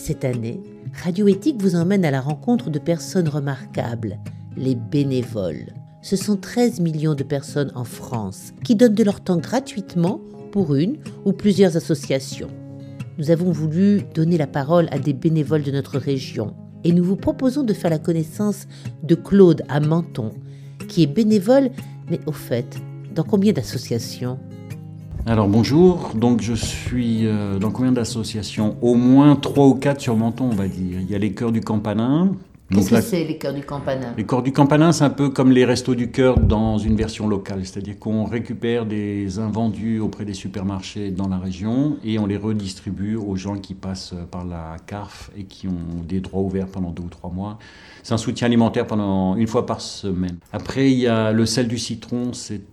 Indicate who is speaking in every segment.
Speaker 1: Cette année, Radio Éthique vous emmène à la rencontre de personnes remarquables, les bénévoles. Ce sont 13 millions de personnes en France qui donnent de leur temps gratuitement pour une ou plusieurs associations. Nous avons voulu donner la parole à des bénévoles de notre région et nous vous proposons de faire la connaissance de Claude à Menton, qui est bénévole, mais au fait, dans combien d'associations ?
Speaker 2: Alors bonjour, donc je suis dans combien d'associations ? Au moins 3 ou 4 sur Menton, on va dire. Il y a les Chœurs du Campanin.
Speaker 1: Qu'est-ce que c'est les Chœurs du Campanin ?
Speaker 2: Les Chœurs du Campanin, c'est un peu comme les Restos du Cœur dans une version locale, c'est-à-dire qu'on récupère des invendus auprès des supermarchés dans la région et on les redistribue aux gens qui passent par la CARF et qui ont des droits ouverts pendant 2 ou 3 mois. C'est un soutien alimentaire pendant 1 fois par semaine. Après, il y a le Sel du Citron, c'est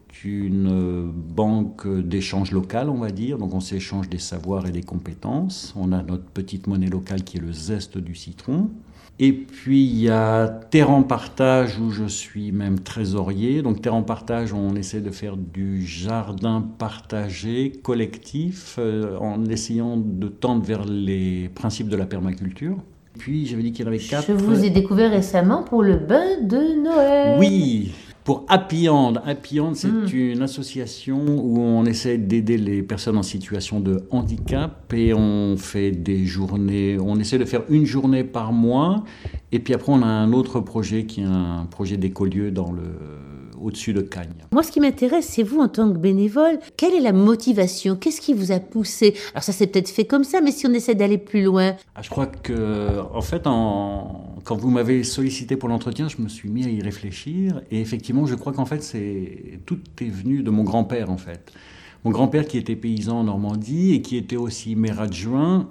Speaker 2: une banque d'échange local, on va dire. Donc on s'échange des savoirs et des compétences. On a notre petite monnaie locale qui est le zeste du citron. Et puis il y a Terre en Partage où je suis même trésorier. Donc Terre en Partage, on essaie de faire du jardin partagé, collectif, en essayant de tendre vers les principes de la permaculture. Puis j'avais dit qu'il y en avait 4.
Speaker 1: Je vous ai découvert récemment pour le bain de Noël.
Speaker 2: Oui, pour Happy Hand. Happy Hand, c'est une association où on essaie d'aider les personnes en situation de handicap et on fait des journées, on essaie de faire une journée par mois et puis après on a un autre projet qui est un projet d'écolieu au-dessus de Cagnes.
Speaker 1: Moi, ce qui m'intéresse, c'est vous en tant que bénévole. Quelle est la motivation ? Qu'est-ce qui vous a poussé ? Alors ça s'est peut-être fait comme ça, mais si on essaie d'aller plus loin.
Speaker 2: Je crois que, en fait, quand vous m'avez sollicité pour l'entretien, je me suis mis à y réfléchir. Et effectivement, je crois qu'en fait, tout est venu de mon grand-père, en fait. Mon grand-père, qui était paysan en Normandie et qui était aussi maire adjoint,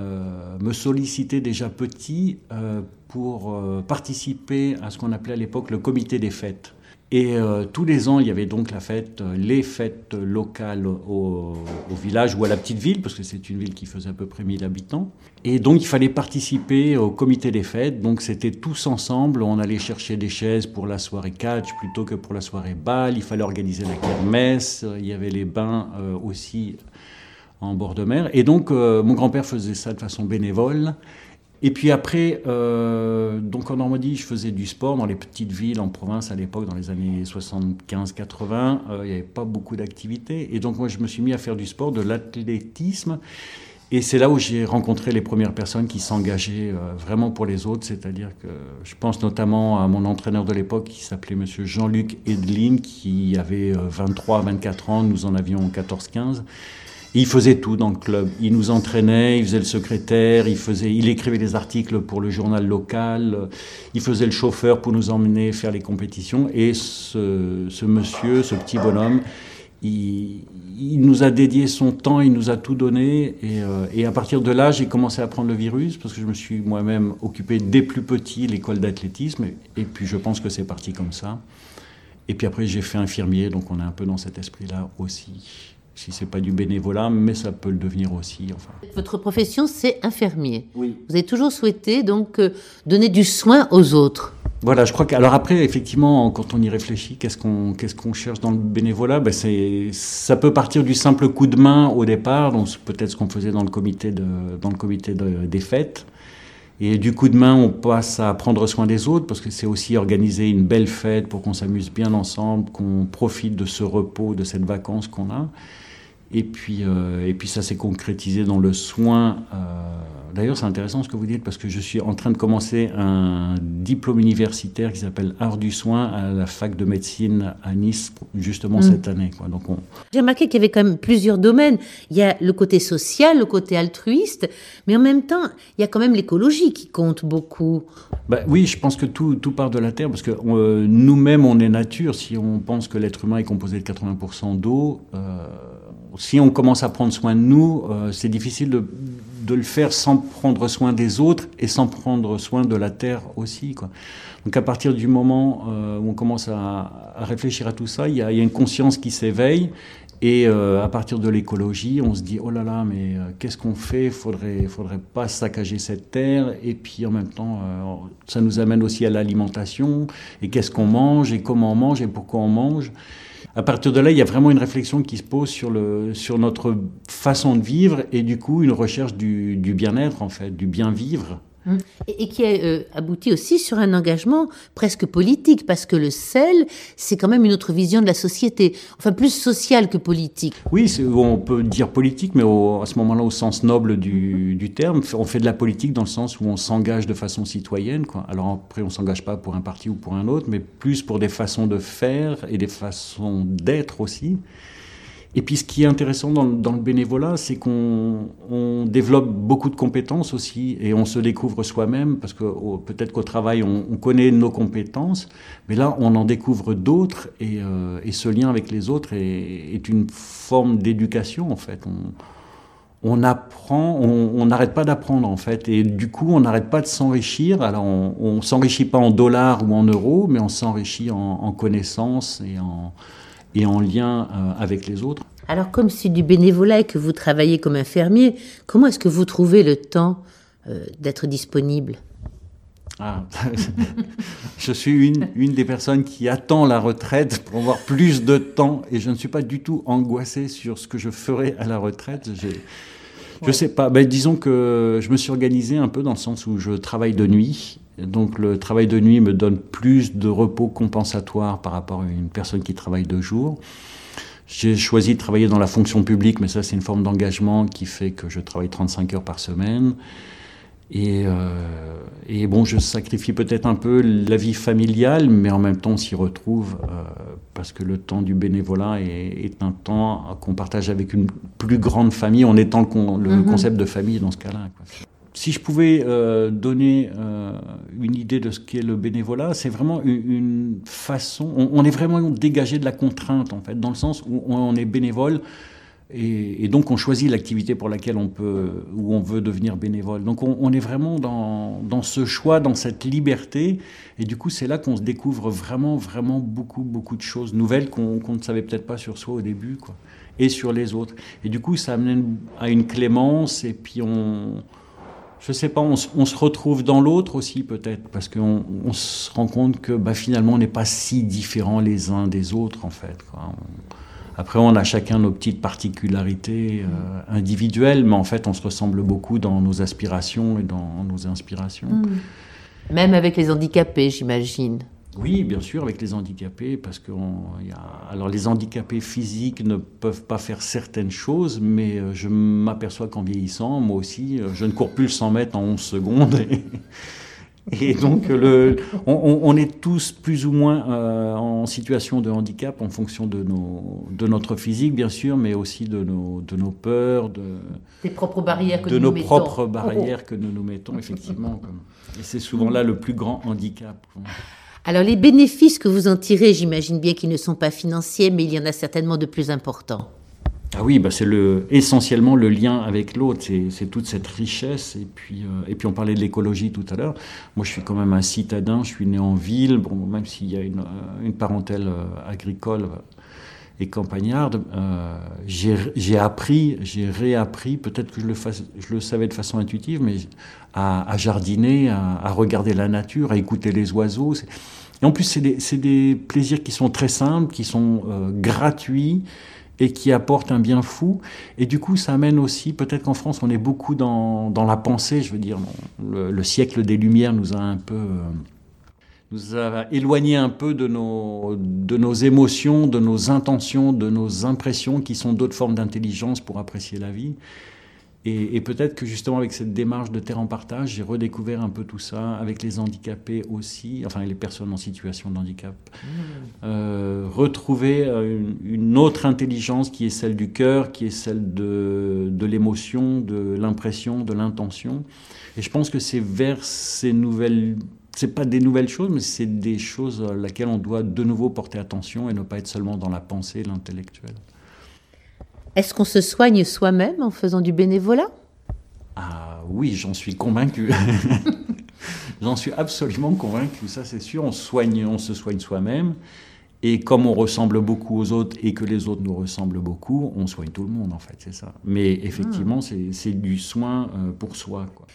Speaker 2: me sollicitait déjà petit pour participer à ce qu'on appelait à l'époque le comité des fêtes. Et tous les ans, il y avait donc les fêtes locales au village ou à la petite ville, parce que c'est une ville qui faisait à peu près 1000 habitants. Et donc, il fallait participer au comité des fêtes. Donc, c'était tous ensemble. On allait chercher des chaises pour la soirée catch plutôt que pour la soirée bal. Il fallait organiser la kermesse. Il y avait les bains aussi en bord de mer. Et donc, mon grand-père faisait ça de façon bénévole. Et puis après, donc en Normandie, je faisais du sport dans les petites villes en province à l'époque, dans les années 75-80. Il n'y avait pas beaucoup d'activités. Et donc moi, je me suis mis à faire du sport, de l'athlétisme. Et c'est là où j'ai rencontré les premières personnes qui s'engageaient vraiment pour les autres. C'est-à-dire que je pense notamment à mon entraîneur de l'époque qui s'appelait monsieur Jean-Luc Edeline, qui avait 23-24 ans. Nous en avions 14-15. Il faisait tout dans le club. Il nous entraînait, il faisait le secrétaire, il écrivait des articles pour le journal local, il faisait le chauffeur pour nous emmener faire les compétitions. Et ce monsieur, ce petit bonhomme, il nous a dédié son temps, il nous a tout donné. Et à partir de là, j'ai commencé à prendre le virus parce que je me suis moi-même occupé dès plus petit l'école d'athlétisme. Et puis je pense que c'est parti comme ça. Et puis après, j'ai fait infirmier, donc on est un peu dans cet esprit-là aussi. Si c'est pas du bénévolat, mais ça peut le devenir aussi. Enfin.
Speaker 1: Votre profession, c'est infirmier.
Speaker 2: Oui.
Speaker 1: Vous avez toujours souhaité donc donner du soin aux autres.
Speaker 2: Voilà, je crois que alors après, effectivement, quand on y réfléchit, qu'est-ce qu'on cherche dans le bénévolat ? Ça peut partir du simple coup de main au départ, donc c'est peut-être ce qu'on faisait dans le comité des fêtes. Et du coup de main, on passe à prendre soin des autres, parce que c'est aussi organiser une belle fête pour qu'on s'amuse bien ensemble, qu'on profite de ce repos, de cette vacance qu'on a. Et puis ça s'est concrétisé dans le soin. D'ailleurs, c'est intéressant ce que vous dites, parce que je suis en train de commencer un diplôme universitaire qui s'appelle Art du soin à la fac de médecine à Nice, justement cette année. Donc
Speaker 1: J'ai remarqué qu'il y avait quand même plusieurs domaines. Il y a le côté social, le côté altruiste, mais en même temps, il y a quand même l'écologie qui compte beaucoup.
Speaker 2: Oui, je pense que tout part de la terre, parce que nous-mêmes, on est nature. Si on pense que l'être humain est composé de 80% d'eau, si on commence à prendre soin de nous, c'est difficile de le faire sans prendre soin des autres et sans prendre soin de la terre aussi, quoi. Donc à partir du moment où on commence à réfléchir à tout ça, il y a une conscience qui s'éveille. Et à partir de l'écologie, on se dit oh là là, mais qu'est-ce qu'on fait ? Faudrait pas saccager cette terre. Et puis en même temps, ça nous amène aussi à l'alimentation. Et qu'est-ce qu'on mange ? Et comment on mange ? Et pourquoi on mange ? À partir de là, il y a vraiment une réflexion qui se pose sur notre façon de vivre et du coup une recherche du bien-être en fait, du bien vivre.
Speaker 1: Et qui a abouti aussi sur un engagement presque politique, parce que le sel, c'est quand même une autre vision de la société, enfin plus sociale que politique.
Speaker 2: Oui, on peut dire politique, mais à ce moment-là, au sens noble du terme, on fait de la politique dans le sens où on s'engage de façon citoyenne, quoi. Alors après, on ne s'engage pas pour un parti ou pour un autre, mais plus pour des façons de faire et des façons d'être aussi. Et puis ce qui est intéressant dans le bénévolat, c'est qu'on développe beaucoup de compétences aussi et on se découvre soi-même parce que peut-être qu'au travail, on connaît nos compétences, mais là, on en découvre d'autres et ce lien avec les autres est une forme d'éducation en fait. On apprend, on n'arrête pas d'apprendre en fait et du coup, on n'arrête pas de s'enrichir. Alors, on s'enrichit pas en dollars ou en euros, mais on s'enrichit en connaissances et en lien avec les autres.
Speaker 1: Alors, comme c'est du bénévolat et que vous travaillez comme infirmier, comment est-ce que vous trouvez le temps d'être disponible ?
Speaker 2: Je suis une des personnes qui attend la retraite pour avoir plus de temps et je ne suis pas du tout angoissé sur ce que je ferai à la retraite. Je sais pas, disons que je me suis organisé un peu dans le sens où je travaille de nuit. Donc le travail de nuit me donne plus de repos compensatoire par rapport à une personne qui travaille de jour. J'ai choisi de travailler dans la fonction publique, mais ça c'est une forme d'engagement qui fait que je travaille 35 heures par semaine. Et bon, je sacrifie peut-être un peu la vie familiale, mais en même temps on s'y retrouve parce que le temps du bénévolat est un temps qu'on partage avec une plus grande famille. On étend le concept de famille dans ce cas-là, quoi. Si je pouvais donner une idée de ce qu'est le bénévolat, c'est vraiment une façon... On est vraiment dégagé de la contrainte, en fait, dans le sens où on est bénévole et donc on choisit l'activité pour laquelle où on veut devenir bénévole. Donc on est vraiment dans ce choix, dans cette liberté. Et du coup, c'est là qu'on se découvre vraiment, vraiment beaucoup, beaucoup de choses nouvelles qu'on ne savait peut-être pas sur soi au début, quoi, et sur les autres. Et du coup, ça amène à une clémence et puis je sais pas, on se retrouve dans l'autre aussi peut-être, parce qu'on se rend compte que finalement on n'est pas si différents les uns des autres en fait, quoi. Après on a chacun nos petites particularités individuelles, mais en fait on se ressemble beaucoup dans nos aspirations et dans nos inspirations.
Speaker 1: Même avec les handicapés, j'imagine.
Speaker 2: Oui, bien sûr, avec les handicapés, parce que alors les handicapés physiques ne peuvent pas faire certaines choses, mais je m'aperçois qu'en vieillissant, moi aussi, je ne cours plus le 100 mètres en 11 secondes. Et donc, on est tous plus ou moins en situation de handicap en fonction de notre physique, bien sûr, mais aussi de nos peurs,
Speaker 1: des propres barrières que
Speaker 2: de
Speaker 1: nous
Speaker 2: nos
Speaker 1: mettons.
Speaker 2: propres barrières que nous nous mettons, effectivement. Et c'est souvent là le plus grand handicap.
Speaker 1: Alors, les bénéfices que vous en tirez, j'imagine bien qu'ils ne sont pas financiers, mais il y en a certainement de plus importants.
Speaker 2: Ah oui, c'est essentiellement le lien avec l'autre, c'est toute cette richesse. Et puis on parlait de l'écologie tout à l'heure. Moi, je suis quand même un citadin, je suis né en ville, bon, même s'il y a une parentèle agricole et campagnarde. J'ai réappris, peut-être que je le savais de façon intuitive, mais à jardiner, à regarder la nature, à écouter les oiseaux. Et en plus, c'est des plaisirs qui sont très simples, qui sont gratuits et qui apportent un bien fou. Et du coup, ça amène aussi, peut-être qu'en France, on est beaucoup dans la pensée, je veux dire. Le siècle des Lumières nous a éloignés un peu de nos émotions, de nos intentions, de nos impressions, qui sont d'autres formes d'intelligence pour apprécier la vie. Et peut-être que justement avec cette démarche de Terre en partage, j'ai redécouvert un peu tout ça, avec les handicapés aussi, enfin les personnes en situation de handicap. Retrouver une autre intelligence qui est celle du cœur, qui est celle de l'émotion, de l'impression, de l'intention. Et je pense que c'est vers ces nouvelles... C'est pas des nouvelles choses, mais c'est des choses à laquelle on doit de nouveau porter attention et ne pas être seulement dans la pensée, l'intellectuel.
Speaker 1: Est-ce qu'on se soigne soi-même en faisant du bénévolat ?
Speaker 2: Ah oui, j'en suis convaincu. J'en suis absolument convaincu, ça c'est sûr. On se soigne soi-même. Et comme on ressemble beaucoup aux autres et que les autres nous ressemblent beaucoup, on soigne tout le monde en fait, c'est ça. Mais effectivement, c'est du soin pour soi, quoi.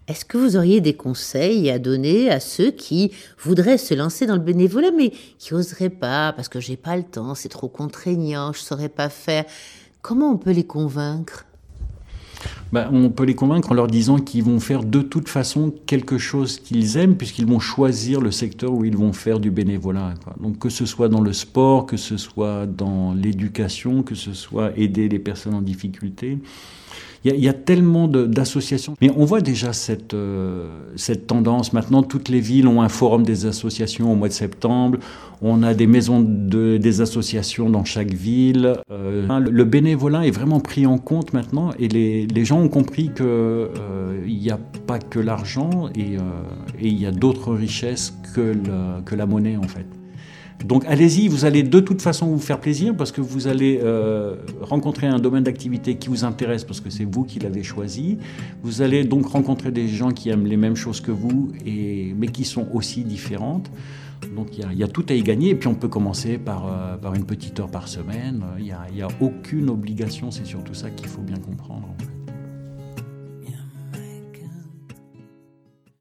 Speaker 1: Est-ce que vous auriez des conseils à donner à ceux qui voudraient se lancer dans le bénévolat, mais qui n'oseraient pas, parce que j'ai pas le temps, c'est trop contraignant, je saurais pas faire. Comment on peut les convaincre ?
Speaker 2: On peut les convaincre en leur disant qu'ils vont faire de toute façon quelque chose qu'ils aiment, puisqu'ils vont choisir le secteur où ils vont faire du bénévolat, quoi. Donc que ce soit dans le sport, que ce soit dans l'éducation, que ce soit aider les personnes en difficulté. Il y a tellement d'associations. Mais on voit déjà cette tendance. Maintenant, toutes les villes ont un forum des associations au mois de septembre. On a des maisons des associations dans chaque ville. Le bénévolat est vraiment pris en compte maintenant. Et les gens ont compris qu'il n'y a pas que l'argent et il y a d'autres richesses que la monnaie, en fait. Donc allez-y, vous allez de toute façon vous faire plaisir parce que vous allez rencontrer un domaine d'activité qui vous intéresse parce que c'est vous qui l'avez choisi. Vous allez donc rencontrer des gens qui aiment les mêmes choses que vous, mais qui sont aussi différentes. Donc il y a tout à y gagner et puis on peut commencer par une petite heure par semaine. Il n'y a aucune obligation, c'est surtout ça qu'il faut bien comprendre, en fait.